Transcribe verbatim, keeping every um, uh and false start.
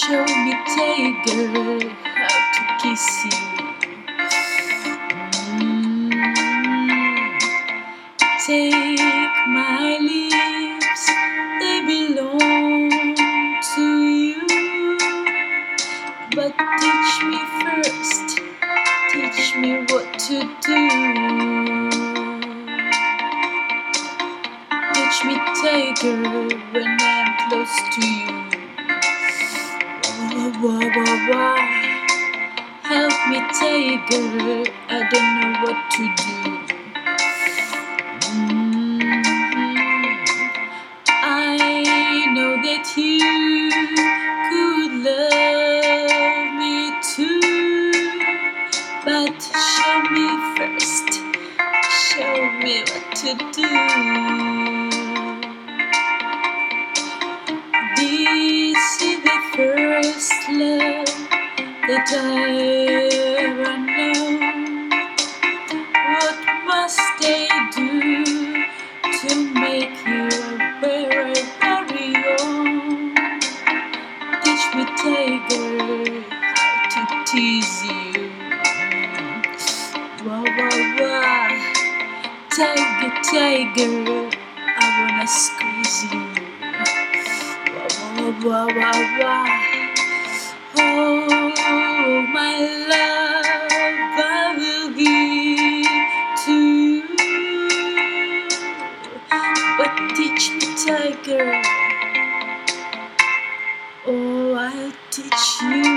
Show me, tiger, how to kiss you. Mm. Take my lips, they belong to you. But teach me first, teach me what to do. Teach me, tiger, when I'm close to you. Wah, wah, wah. Help me, tiger, I don't know what to do. Mm-hmm. I know that you could love me too, but show me first, show me what to do. This is the first love that I ever know. What must I do to make you very, very own? Teach me, tiger, how to tease you. Wah, wah, wah. Tiger, tiger, I wanna squeeze you. Wah, wah, wah, wah. Oh, my love, I will give to you. But teach me, tiger, oh, I'll teach you.